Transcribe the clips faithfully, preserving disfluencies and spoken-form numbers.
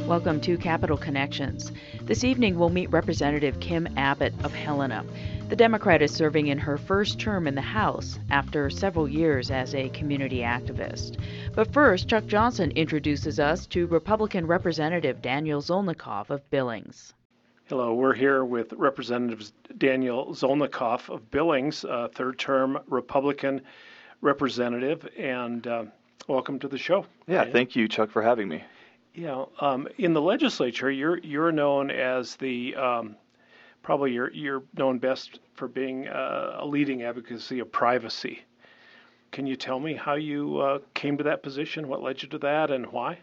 Welcome to Capital Connections. This evening we'll meet Representative Kim Abbott of Helena. The Democrat is serving in her first term in the House after several years as a community activist. But first, Chuck Johnson introduces us to Republican Representative Daniel Zolnikoff of Billings. Hello, we're here with Representative Daniel Zolnikoff of Billings, uh, third-term Republican representative, and uh, welcome to the show. Yeah, Daniel. Thank you, Chuck, for having me. Yeah, um, in the legislature, you're you're known as the um, probably you're you're known best for being uh, a leading advocacy of privacy. Can you tell me how you uh, came to that position? What led you to that, and why?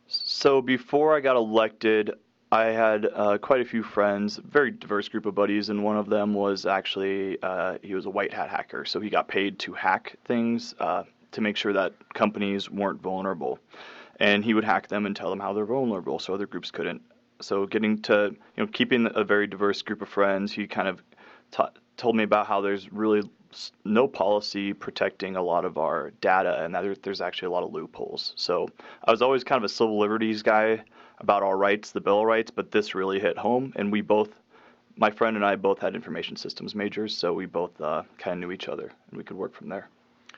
So before I got elected, I had uh, quite a few friends, a very diverse group of buddies, and one of them was actually, uh, he was a white hat hacker. So he got paid to hack things uh, to make sure that companies weren't vulnerable. And he would hack them and tell them how they're vulnerable so other groups couldn't. So getting to, you know, keeping a very diverse group of friends, he kind of ta- told me about how there's really no policy protecting a lot of our data and that there's actually a lot of loopholes. So I was always kind of a civil liberties guy about our rights, the Bill of Rights, but this really hit home. And we both, my friend and I both had information systems majors, so we both uh, kind of knew each other and we could work from there.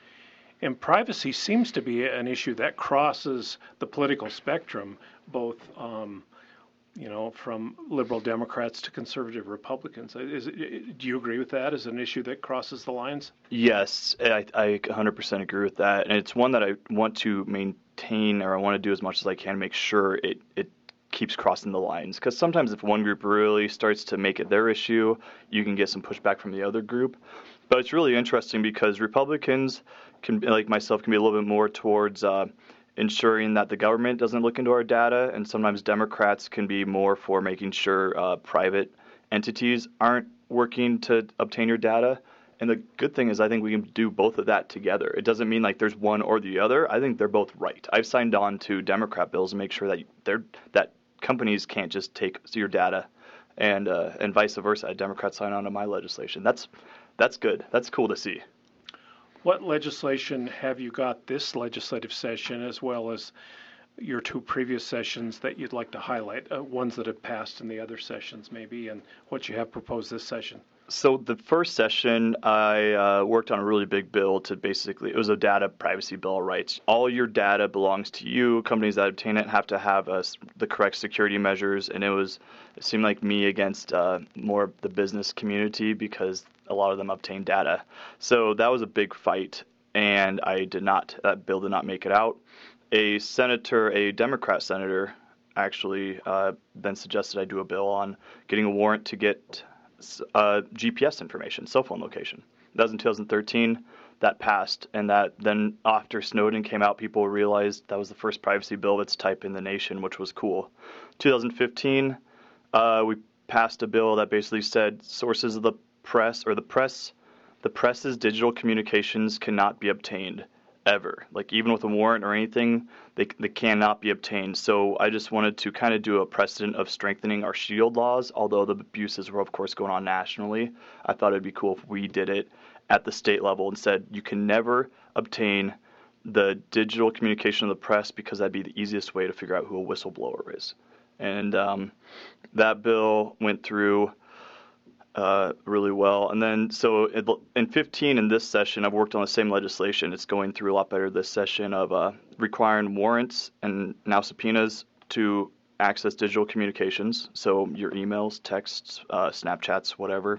And privacy seems to be an issue that crosses the political spectrum, both, um, you know, from liberal Democrats to conservative Republicans. Is it, do you agree with that as an issue that crosses the lines? Yes, I, I one hundred percent agree with that. And it's one that I want to maintain, or I want to do as much as I can to make sure it, it keeps crossing the lines. Because sometimes if one group really starts to make it their issue, you can get some pushback from the other group. But it's really interesting because Republicans, can, like myself, can be a little bit more towards uh, ensuring that the government doesn't look into our data, and sometimes Democrats can be more for making sure uh, private entities aren't working to obtain your data. And the good thing is I think we can do both of that together. It doesn't mean like there's one or the other. I think they're both right. I've signed on to Democrat bills to make sure that they're, that companies can't just take your data, and uh, and vice versa. Democrats sign on to my legislation. That's that's good. That's cool to see. What legislation have you got this legislative session, as well as your two previous sessions, that you'd like to highlight, uh, ones that have passed in the other sessions maybe, and what you have proposed this session? So the first session, I uh, worked on a really big bill to basically, it was a data privacy bill of rights. All your data belongs to you. Companies that obtain it have to have uh, the correct security measures. And it was, it seemed like me against uh, more of the business community because a lot of them obtain data. So that was a big fight. And I did not, that bill did not make it out. A senator, a Democrat senator, actually uh, then suggested I do a bill on getting a warrant to get Uh, G P S information, cell phone location. That was in two thousand thirteen. That passed, and that then after Snowden came out, people realized that was the first privacy bill of its type in the nation, which was cool. two thousand fifteen, uh, we passed a bill that basically said sources of the press or the press, the press's digital communications cannot be obtained ever. Like even with a warrant or anything, they they cannot be obtained. So I just wanted to kind of do a precedent of strengthening our SHIELD laws, although the abuses were of course going on nationally. I thought it'd be cool if we did it at the state level and said you can never obtain the digital communication of the press because that'd be the easiest way to figure out who a whistleblower is. And um, that bill went through Uh, really well. And then, so it, in fifteen, in this session, I've worked on the same legislation. It's going through a lot better this session of uh, requiring warrants and now subpoenas to access digital communications. So your emails, texts, uh, Snapchats, whatever,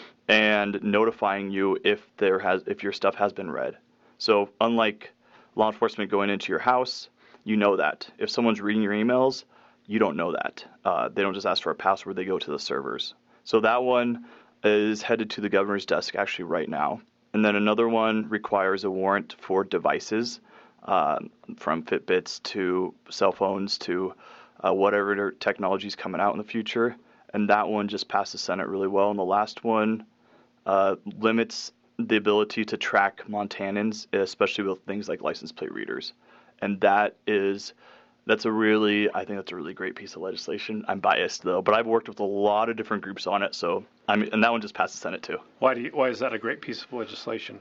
and notifying you if there has, if your stuff has been read. So unlike law enforcement going into your house, you know that. If someone's reading your emails, you don't know that. Uh, they don't just ask for a password, they go to the servers. So that one is headed to the governor's desk actually right now. And then another one requires a warrant for devices, uh, from Fitbits to cell phones to uh, whatever technology is coming out in the future. And that one just passed the Senate really well. And the last one uh, limits the ability to track Montanans, especially with things like license plate readers. And that is... That's a really, I think that's a really great piece of legislation. I'm biased though, but I've worked with a lot of different groups on it. So I'm, and that one just passed the Senate too. Why do you, why is that a great piece of legislation?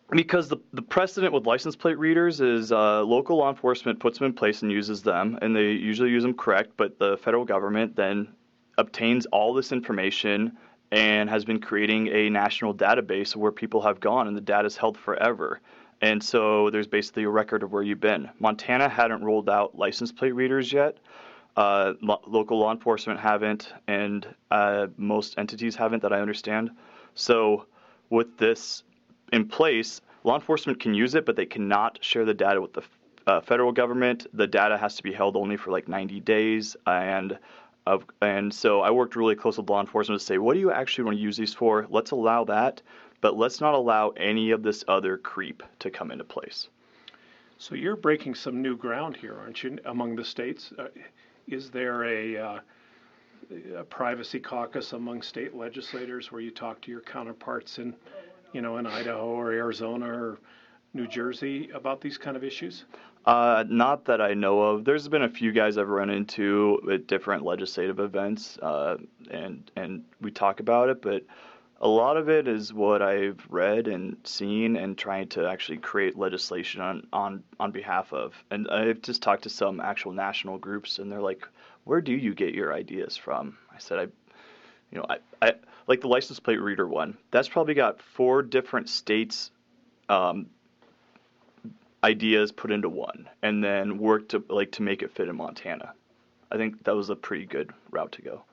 Because the, the precedent with license plate readers is uh, local law enforcement puts them in place and uses them, and they usually use them correct, but the federal government then obtains all this information and has been creating a national database where people have gone, and the data is held forever. And so there's basically a record of where you've been. Montana hadn't rolled out license plate readers yet. Uh, lo- local law enforcement haven't, and uh, most entities haven't that I understand. So with this in place, law enforcement can use it, but they cannot share the data with the uh, federal government. The data has to be held only for like ninety days, and of and so I worked really close with law enforcement to say, what do you actually want to use these for? Let's allow that, but let's not allow any of this other creep to come into place. So you're breaking some new ground here, aren't you, among the states? Uh, is there a, uh, a privacy caucus among state legislators where you talk to your counterparts in, you know, in Idaho or Arizona or New Jersey about these kind of issues? Uh, not that I know of. There's been a few guys I've run into at different legislative events, uh, and and we talk about it, but a lot of it is what I've read and seen and trying to actually create legislation on, on, on behalf of. And I've just talked to some actual national groups, and they're like, where do you get your ideas from? I said, I, you know, I, I like the license plate reader one. That's probably got four different states um, ideas put into one, and then work to like to make it fit in Montana. I think that was a pretty good route to go.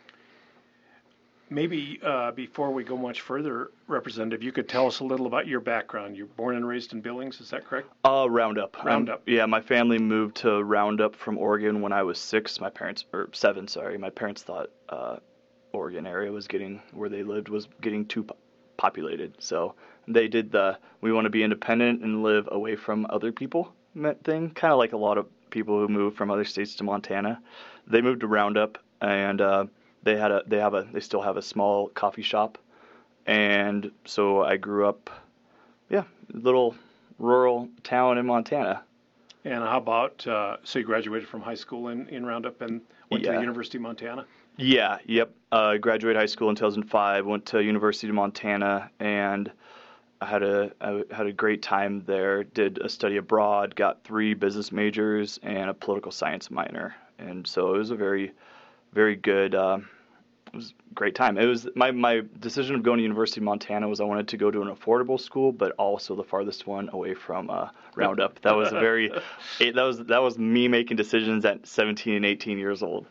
Maybe uh, before we go much further, Representative, you could tell us a little about your background. You're born and raised in Billings, is that correct? Uh, Roundup. Roundup. Um, yeah, my family moved to Roundup from Oregon when I was six. My parents, or seven, sorry. My parents thought uh, Oregon area was getting, where they lived was getting too po- populated. So they did the, we want to be independent and live away from other people thing, kind of like a lot of people who move from other states to Montana. They moved to Roundup, and uh, They had a, they have a, they still have a small coffee shop, and so I grew up, yeah, little rural town in Montana. And how about, uh, so you graduated from high school in, in Roundup and went Yeah. to the University of Montana? Yeah, yep. Uh, graduated high school in two thousand five, went to University of Montana, and I had a, I had a great time there. Did a study abroad, got three business majors and a political science minor, and so it was a very, very good. Uh, it was a great time. It was my my decision of going to University of Montana was I wanted to go to an affordable school, but also the farthest one away from uh, Roundup. That was a very that was that was me making decisions at seventeen and eighteen years old.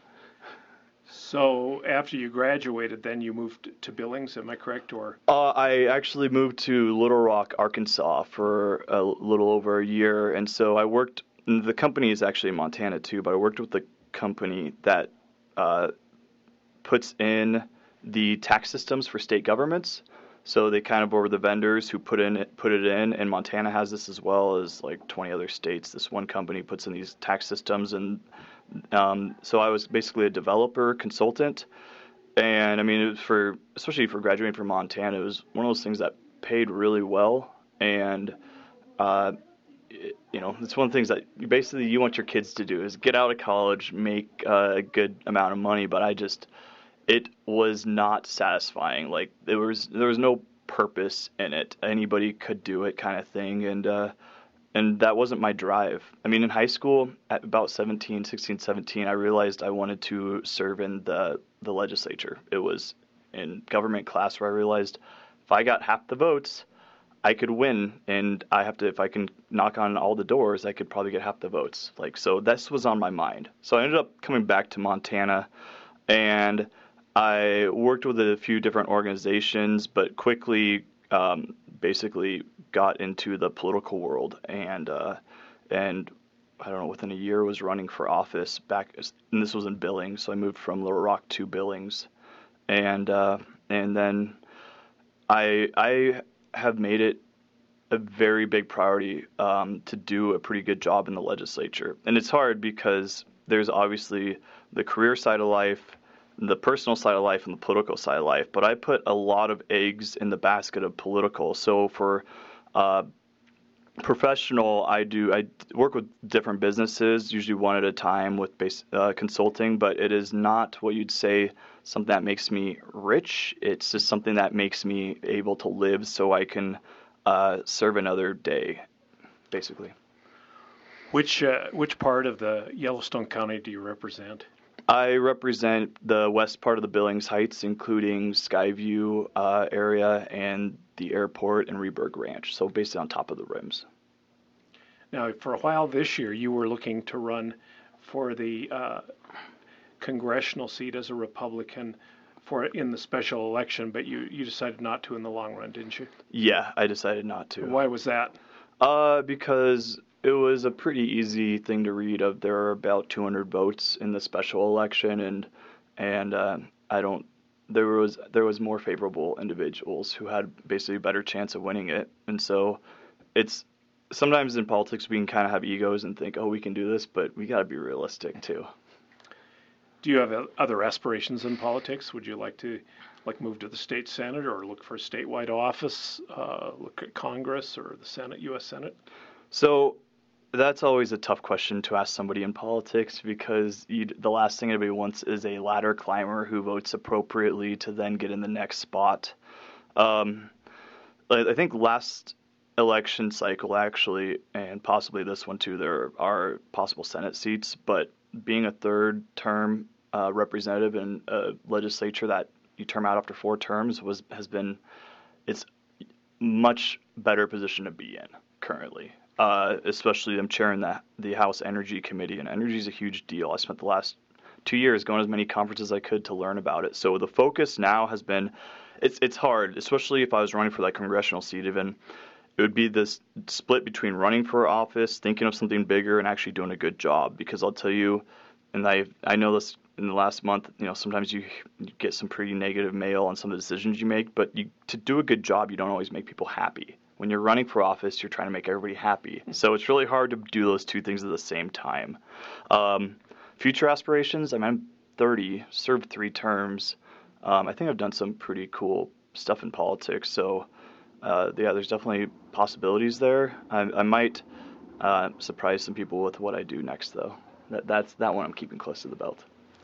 So after you graduated, then you moved to Billings, am I correct? Or Uh, I actually moved to Little Rock, Arkansas for a little over a year, and so I worked. And the company is actually in Montana too, but I worked with the company that uh, puts in the tax systems for state governments. So they kind of were the vendors who put in it, put it in, and Montana has this as well as like twenty other states. This one company puts in these tax systems, and um, so I was basically a developer consultant. And I mean, it was for especially for graduating from Montana, it was one of those things that paid really well, and uh, it, you know, it's one of the things that you basically you want your kids to do is get out of college, make uh, a good amount of money. But I just it was not satisfying. Like there was there was no purpose in it. Anybody could do it, kind of thing, and uh, and that wasn't my drive. I mean, in high school, at about seventeen, sixteen, seventeen, I realized I wanted to serve in the the legislature. It was in government class where I realized if I got half the votes, I could win, and I have to, if I can knock on all the doors, I could probably get half the votes. Like, so this was on my mind. So I ended up coming back to Montana, and I worked with a few different organizations, but quickly um, basically got into the political world, and uh, and I don't know, within a year was running for office back, and this was in Billings, so I moved from Little Rock to Billings, and uh, and then I I have made it a very big priority um, to do a pretty good job in the legislature, and it's hard because there's obviously the career side of life, the personal side of life, and the political side of life, but I put a lot of eggs in the basket of political. So for uh, professional, I do I work with different businesses, usually one at a time with base uh, consulting, but it is not what you'd say something that makes me rich. It's just something that makes me able to live, so I can uh, serve another day, basically. Which uh, which part of the Yellowstone County do you represent? I represent the west part of the Billings Heights, including Skyview uh, area and the airport and Reberg Ranch, so basically on top of the rims. Now, for a while this year, you were looking to run for the uh, congressional seat as a Republican for in the special election, but you, you decided not to in the long run, didn't you? Yeah, I decided not to. Why was that? Uh, because it was a pretty easy thing to read. Of there are about two hundred votes in the special election, and and uh, I don't. There was there was more favorable individuals who had basically a better chance of winning it, and so it's sometimes in politics we can kind of have egos and think, oh, we can do this, but we got to be realistic too. Do you have uh, other aspirations in politics? Would you like to, like, move to the state senate or look for a statewide office, uh, look at Congress or the Senate, U S Senate? So that's always a tough question to ask somebody in politics because you, the last thing anybody wants is a ladder climber who votes appropriately to then get in the next spot. Um, I think last election cycle, actually, and possibly this one too, there are possible Senate seats, but being a third term uh, representative in a legislature that you term out after four terms was has been it's much better position to be in currently. Uh, especially I'm chairing the, the House Energy Committee, and energy is a huge deal. I spent the last two years going to as many conferences as I could to learn about it. So the focus now has been, it's it's hard, especially if I was running for that congressional seat even. It would be this split between running for office, thinking of something bigger, and actually doing a good job. Because I'll tell you, and I I know this in the last month, you know, sometimes you, you get some pretty negative mail on some of the decisions you make, but you, to do a good job, you don't always make people happy. When you're running for office, you're trying to make everybody happy. So it's really hard to do those two things at the same time. Um, future aspirations, I mean, I'm thirty, served three terms. Um, I think I've done some pretty cool stuff in politics. So, uh, yeah, there's definitely possibilities there. I, I might uh, surprise some people with what I do next, though. That, that's that one I'm keeping close to the belt.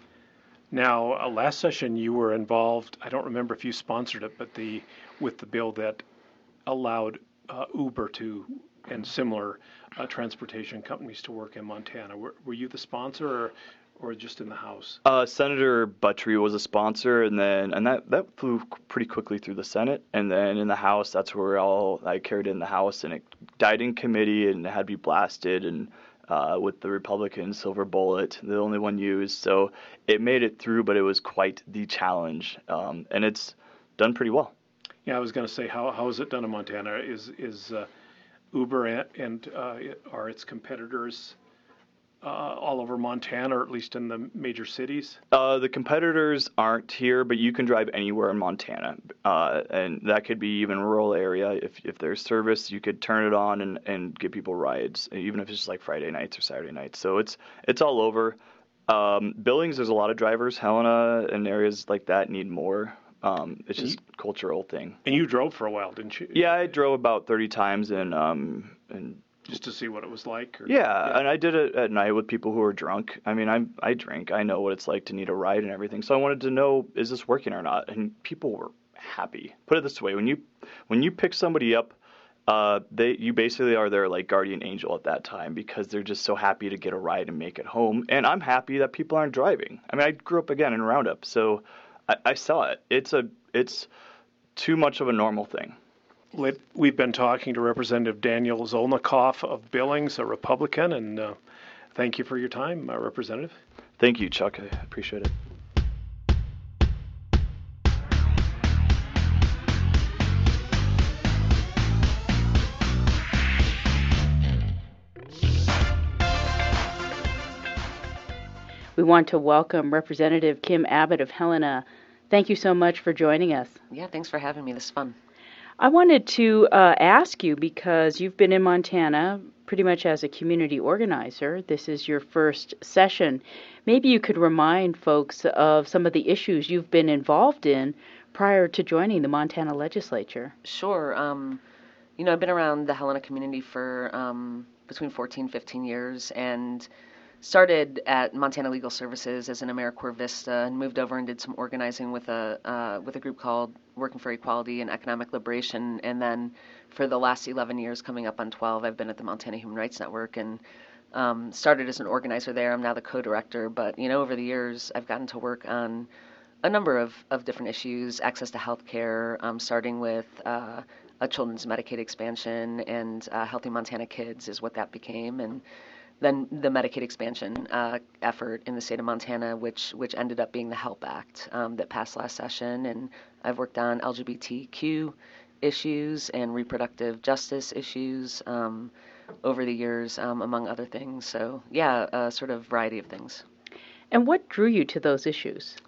Now, uh, last session you were involved, I don't remember if you sponsored it, but the with the bill that allowed uh, Uber to and similar uh, transportation companies to work in Montana. Were, were you the sponsor or, or just in the House? Uh, Senator Buttrey was a sponsor, and then and that, that flew pretty quickly through the Senate. And then in the House, that's where all I carried it in the House, and it died in committee and it had to be blasted and uh, with the Republican silver bullet, the only one used. So it made it through, but it was quite the challenge, um, and it's done pretty well. Yeah, I was going to say, how how is it done in Montana? Is is uh, Uber and, and uh, are its competitors uh, all over Montana, or at least in the major cities? Uh, the competitors aren't here, but you can drive anywhere in Montana, uh, and that could be even rural area. If if there's service, you could turn it on and, and give people rides, even if it's just like Friday nights or Saturday nights. So it's it's all over. Um, Billings, there's a lot of drivers. Helena and areas like that need more. Um, it's just a cultural thing. And you drove for a while, didn't you? Yeah, I drove about thirty times, and um, and just to see what it was like. Or, yeah, yeah, and I did it at night with people who are drunk. I mean, I I drink. I know what it's like to need a ride and everything. So I wanted to know, is this working or not? And people were happy. Put it this way: when you when you pick somebody up, uh, they you basically are their like guardian angel at that time because they're just so happy to get a ride and make it home. And I'm happy that people aren't driving. I mean, I grew up again in Roundup, so I, I saw it. It's a it's too much of a normal thing. We've been talking to Representative Daniel Zolnikoff of Billings, a Republican, and uh, thank you for your time, uh, Representative. Thank you, Chuck. I appreciate it. We want to welcome Representative Kim Abbott of Helena. Thank you so much for joining us. Yeah, thanks for having me. This is fun. I wanted to uh, ask you, because you've been in Montana pretty much as a community organizer. This is your first session. Maybe you could remind folks of some of the issues you've been involved in prior to joining the Montana legislature. Sure. Um, you know, I've been around the Helena community for um, between fourteen, fifteen years, and started at Montana Legal Services as an AmeriCorps Vista and moved over and did some organizing with a uh, with a group called Working for Equality and Economic Liberation. And then for the last eleven years, coming up on twelve, I've been at the Montana Human Rights Network and um, started as an organizer there. I'm now the co-director. But, you know, over the years, I've gotten to work on a number of, of different issues, access to health care, um, starting with uh, a children's Medicaid expansion, and uh, Healthy Montana Kids is what that became. And then the Medicaid expansion uh, effort in the state of Montana, which which ended up being the HELP Act um, that passed last session. And I've worked on L G B T Q issues and reproductive justice issues um, over the years, um, among other things. So yeah, a sort of variety of things. And what drew you to those issues?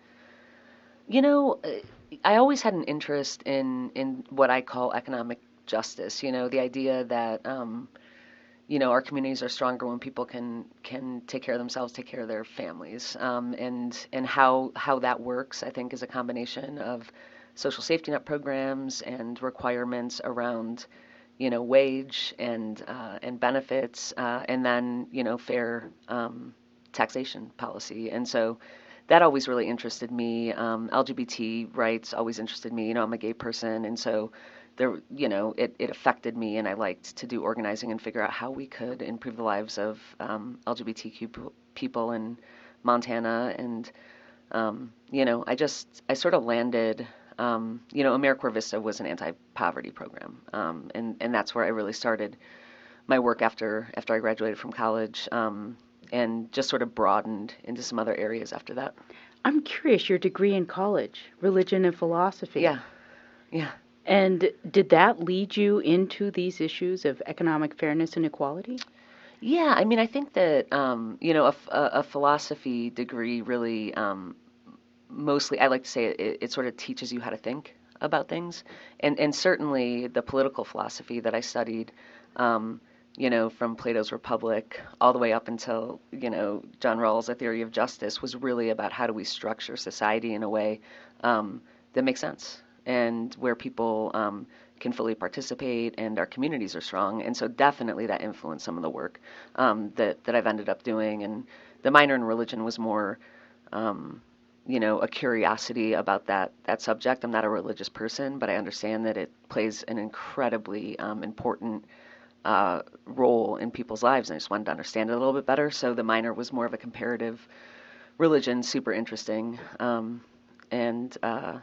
You know, I always had an interest in, in what I call economic justice, you know, the idea that, um, you know, our communities are stronger when people can can take care of themselves, take care of their families, um, and and how how that works, I think, is a combination of social safety net programs and requirements around, you know, wage and uh, and benefits, uh, and then, you know, fair um, taxation policy. And so that always really interested me. Um, L G B T rights always interested me. You know, I'm a gay person, and so there, you know, it, it affected me, and I liked to do organizing and figure out how we could improve the lives of um, L G B T Q people in Montana. And, um, you know, I just, I sort of landed, um, you know, AmeriCorps Vista was an anti-poverty program, um, and, and that's where I really started my work after after I graduated from college. Um, and just sort of broadened into some other areas after that. I'm curious, your degree in college, religion and philosophy. Yeah, yeah. And did that lead you into these issues of economic fairness and equality? Yeah, I mean, I think that, um, you know, a, a, a philosophy degree really, um, mostly, I like to say it, it sort of teaches you how to think about things. And, and certainly the political philosophy that I studied, um, you know, from Plato's Republic all the way up until, you know, John Rawls' A Theory of Justice was really about how do we structure society in a way um, that makes sense and where people um, can fully participate and our communities are strong. And so definitely that influenced some of the work um, that, that I've ended up doing. And the minor in religion was more, um, you know, a curiosity about that, that subject. I'm not a religious person, but I understand that it plays an incredibly um, important Uh, role in people's lives, and I just wanted to understand it a little bit better. So the minor was more of a comparative religion, super interesting, um, and uh,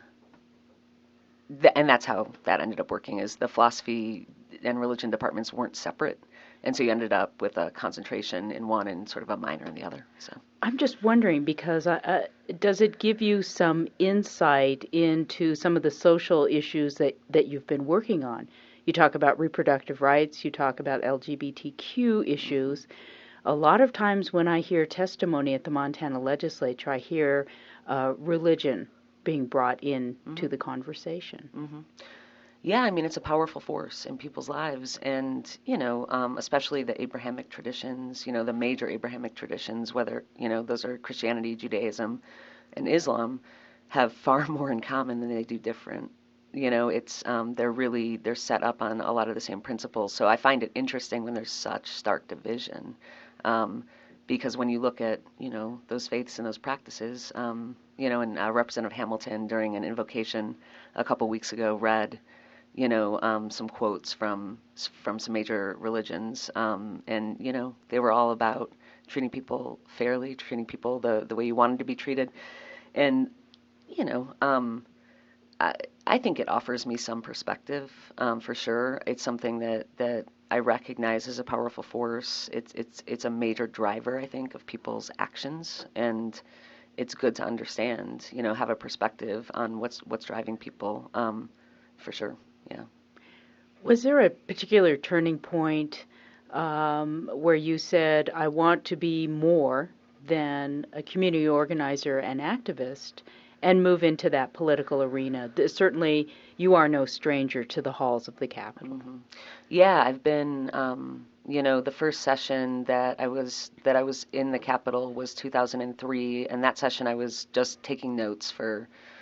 th- and that's how that ended up working. Is the philosophy and religion departments weren't separate, and so you ended up with a concentration in one and sort of a minor in the other. So I'm just wondering because uh, uh, does it give you some insight into some of the social issues that that you've been working on? You talk about reproductive rights, you talk about L G B T Q issues. A lot of times when I hear testimony at the Montana legislature, I hear uh, religion being brought in mm-hmm. to the conversation. Mm-hmm. Yeah, I mean, it's a powerful force in people's lives. And, you know, um, especially the Abrahamic traditions, you know, the major Abrahamic traditions, whether, you know, those are Christianity, Judaism, and Islam, have far more in common than they do different. You know, it's um, they're really they're set up on a lot of the same principles. So I find it interesting when there's such stark division, um, because when you look at you know those faiths and those practices, um, you know, and uh, Representative Hamilton during an invocation a couple weeks ago read, you know, um, some quotes from from some major religions, um, and you know they were all about treating people fairly, treating people the the way you wanted to be treated, and you know. Um, I, I think it offers me some perspective, um, for sure. It's something that, that I recognize as a powerful force. It's it's it's a major driver, I think, of people's actions, and it's good to understand, you know, have a perspective on what's what's driving people, um, for sure. Yeah. Was there a particular turning point um, where you said, "I want to be more than a community organizer and activist"? And move into that political arena? Certainly, you are no stranger to the halls of the Capitol. Mm-hmm. Yeah, I've been, um, you know, the first session that I was that I was in the Capitol was two thousand three, and that session I was just taking notes for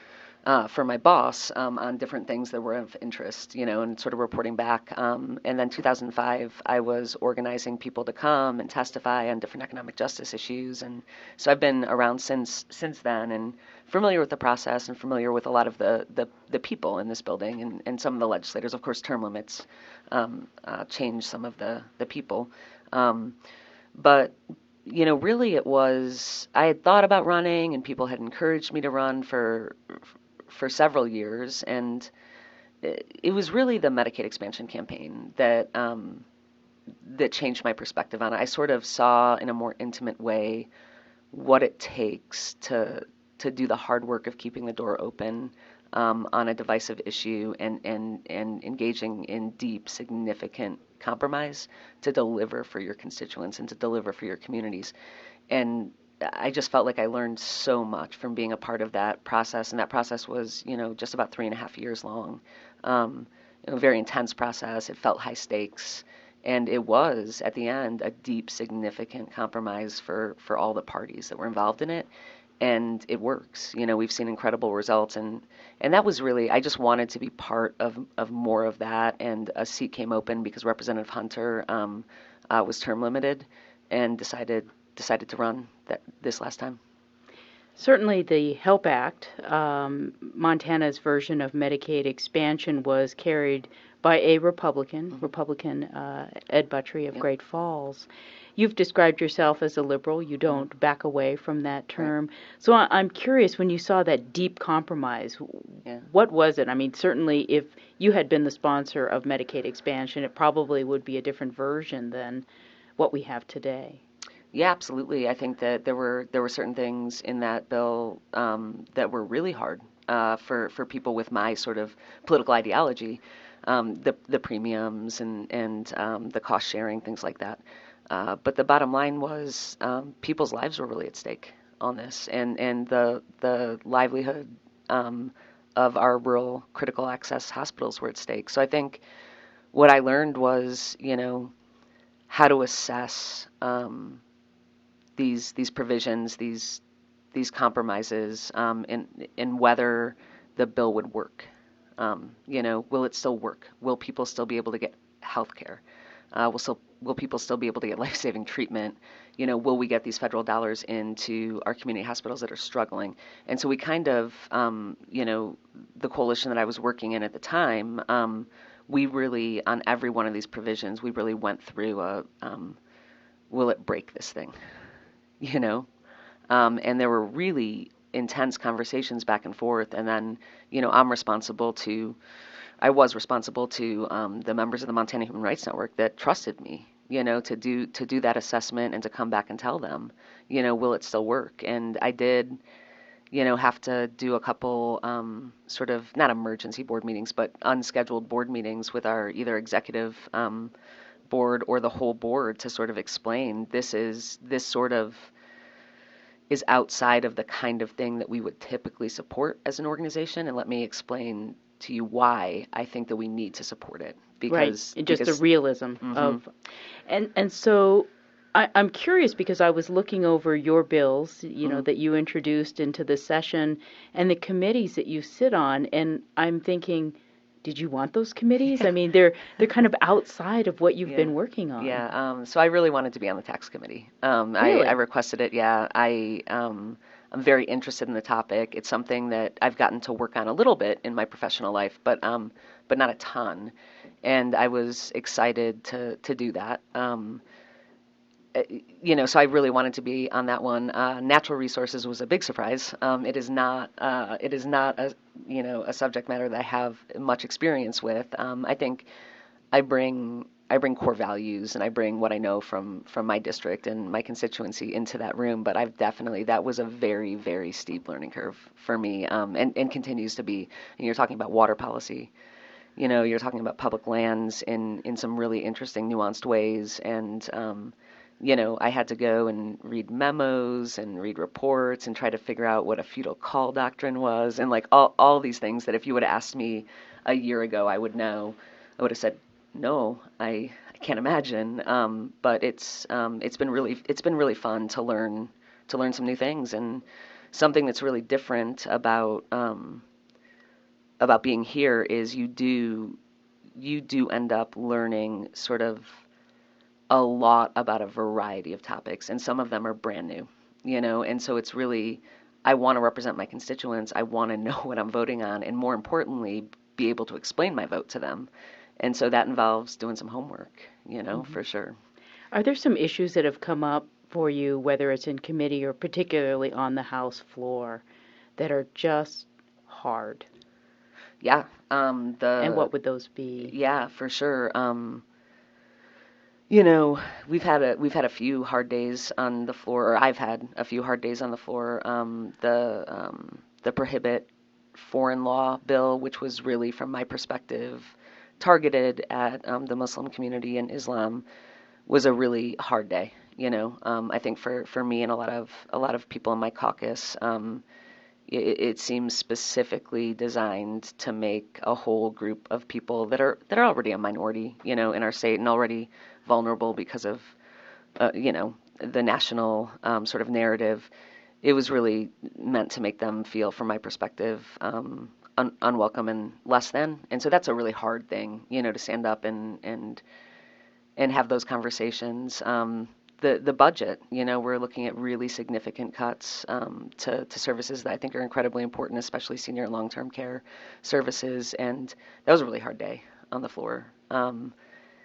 uh, for my boss um, on different things that were of interest, you know, and sort of reporting back. Um, and then two thousand five, I was organizing people to come and testify on different economic justice issues. And so I've been around since since then and familiar with the process and familiar with a lot of the, the, the people in this building and, and some of the legislators. Of course, term limits um, uh, change some of the, the people. Um, but you know, really it was, I had thought about running and people had encouraged me to run for for several years, and it was really the Medicaid expansion campaign that um, that changed my perspective on it. I sort of saw in a more intimate way what it takes to to do the hard work of keeping the door open um, on a divisive issue and, and, and engaging in deep, significant compromise to deliver for your constituents and to deliver for your communities. And I just felt like I learned so much from being a part of that process, and that process was, you know, just about three and a half years long. Um, a very intense process. It felt high stakes, and it was at the end a deep, significant compromise for for all the parties that were involved in it, and it works. You know, we've seen incredible results, and and that was really, I just wanted to be part of of more of that, and a seat came open because Representative Hunter um, uh, was term limited, and decided. decided to run that this last time. Certainly the HELP Act, um, Montana's version of Medicaid expansion, was carried by a Republican, mm-hmm. Republican uh, Ed Buttrey of yep. Great Falls. You've described yourself as a liberal. You don't mm-hmm. back away from that term. Right. So I- I'm curious, when you saw that deep compromise, yeah. what was it? I mean, certainly if you had been the sponsor of Medicaid expansion, it probably would be a different version than what we have today. Yeah, absolutely. I think that there were there were certain things in that bill um, that were really hard uh, for for people with my sort of political ideology, um, the the premiums and and um, the cost sharing, things like that. Uh, but the bottom line was um, people's lives were really at stake on this, and and the the livelihood um, of our rural critical access hospitals were at stake. So I think what I learned was, you know, how to assess. Um, these these provisions, these these compromises, um, and and whether the bill would work. Um, you know, will it still work? Will people still be able to get health care? Uh, will still will people still be able to get life-saving treatment? You know, will we get these federal dollars into our community hospitals that are struggling? And so we kind of, um, you know, the coalition that I was working in at the time, um, we really, on every one of these provisions, we really went through a, um, will it break this thing? You know, um, and there were really intense conversations back and forth. And then, you know, I'm responsible to, I was responsible to um, the members of the Montana Human Rights Network that trusted me, you know, to do to do that assessment and to come back and tell them, you know, will it still work? And I did, you know, have to do a couple um, sort of not emergency board meetings, but unscheduled board meetings with our either executive um, board or the whole board to sort of explain this is this sort of is outside of the kind of thing that we would typically support as an organization, and let me explain to you why I think that we need to support it. Because right, just because, the realism mm-hmm. of, and and so I, I'm curious because I was looking over your bills, you know, mm-hmm. that you introduced into the session and the committees that you sit on, and I'm thinking, did you want those committees? I mean, they're they're kind of outside of what you've yeah. been working on. Yeah. Um, so I really wanted to be on the tax committee. Um, really? I, I requested it. Yeah. I um, I'm very interested in the topic. It's something that I've gotten to work on a little bit in my professional life, but um, but not a ton. And I was excited to to do that. Um, You know, so I really wanted to be on that one. Uh, natural resources was a big surprise. Um, it is not. Uh, it is not a you know a subject matter that I have much experience with. Um, I think I bring I bring core values and I bring what I know from from my district and my constituency into that room. But I've definitely that was a very very steep learning curve for me, um, and and continues to be. And you're talking about water policy. You know, you're talking about public lands in in some really interesting, nuanced ways, and um, you know, I had to go and read memos and read reports and try to figure out what a feudal call doctrine was and like all, all these things that if you would have asked me a year ago, I would know. I would have said, no, I, I can't imagine. Um, but it's um, it's been really it's been really fun to learn to learn some new things, and something that's really different about um, about being here is you do you do end up learning sort of a lot about a variety of topics, and some of them are brand new, you know, and so it's really, I want to represent my constituents. I want to know what I'm voting on, and more importantly, be able to explain my vote to them. And so that involves doing some homework, you know, mm-hmm. for sure. Are there some issues that have come up for you, whether it's in committee or particularly on the House floor, that are just hard? Yeah. Um, the, and what would those be? Yeah, for sure. Um, you know, we've had a we've had a few hard days on the floor, or I've had a few hard days on the floor. Um, the um, the prohibit foreign law bill, which was really, from my perspective, targeted at um, the Muslim community and Islam, was a really hard day. You know, um, I think for, for me and a lot of a lot of people in my caucus, um, it, it seems specifically designed to make a whole group of people that are that are already a minority, you know, in our state and already vulnerable because of, uh, you know, the national um, sort of narrative. It was really meant to make them feel, from my perspective, um, un- unwelcome and less than. And so that's a really hard thing, you know, to stand up and and and have those conversations. Um, the the budget, you know, we're looking at really significant cuts um, to to services that I think are incredibly important, especially senior and long-term care services. And that was a really hard day on the floor. Um,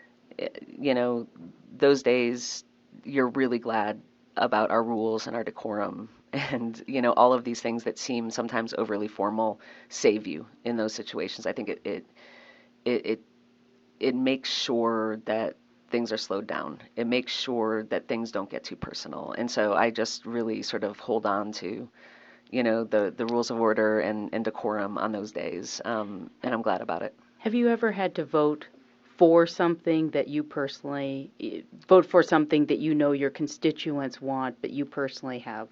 you know, those days you're really glad about our rules and our decorum, and, you know, all of these things that seem sometimes overly formal save you in those situations. I think it it it it, it makes sure that things are slowed down. It makes sure that things don't get too personal. And so I just really sort of hold on to, you know, the, the rules of order and, and decorum on those days. Um, and I'm glad about it. Have you ever had to vote for something that you personally, vote for something that you know your constituents want, but you personally have,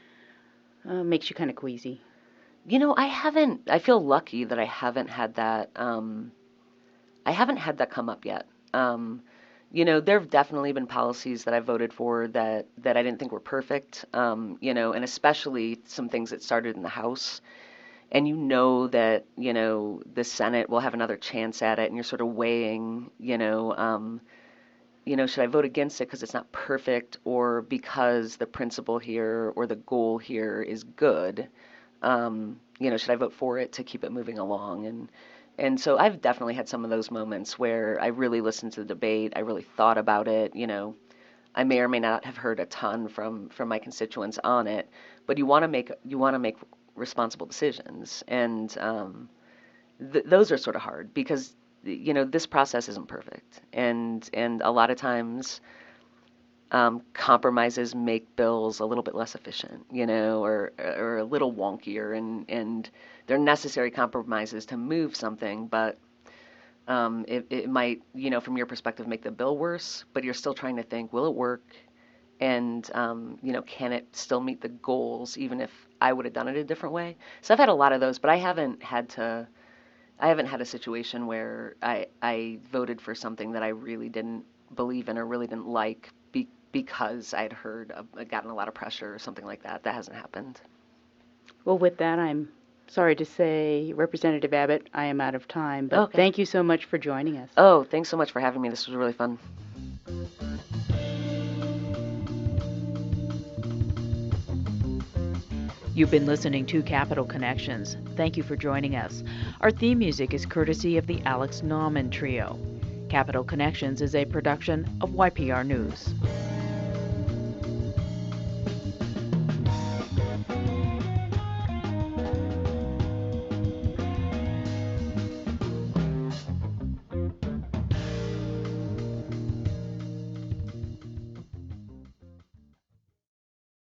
uh, makes you kind of queasy? You know, I haven't, I feel lucky that I haven't had that, um, I haven't had that come up yet. Um, You know, there have definitely been policies that I voted for that, that I didn't think were perfect, um, you know, and especially some things that started in the House. And you know that, you know, the Senate will have another chance at it, and you're sort of weighing, you know, um, you know, should I vote against it because it's not perfect, or because the principle here or the goal here is good? Um, you know, should I vote for it to keep it moving along? And And so I've definitely had some of those moments where I really listened to the debate. I really thought about it. You know, I may or may not have heard a ton from, from my constituents on it, but you want to make you want to make responsible decisions, and um, th- those are sort of hard because, you know, this process isn't perfect, and and a lot of times um, compromises make bills a little bit less efficient, you know, or or a little wonkier, and and they're necessary compromises to move something, but um, it, it might, you know, from your perspective, make the bill worse, but you're still trying to think, will it work? And, um, you know, can it still meet the goals, even if I would have done it a different way? So I've had a lot of those, but I haven't had to, I haven't had a situation where I, I voted for something that I really didn't believe in or really didn't like be, because I'd heard, uh, gotten a lot of pressure or something like that. That hasn't happened. Well, with that, I'm sorry to say, Representative Abbott, I am out of time, but okay. Thank you so much for joining us. Oh, thanks so much for having me. This was really fun. You've been listening to Capital Connections. Thank you for joining us. Our theme music is courtesy of the Alex Nauman Trio. Capital Connections is a production of Y P R News.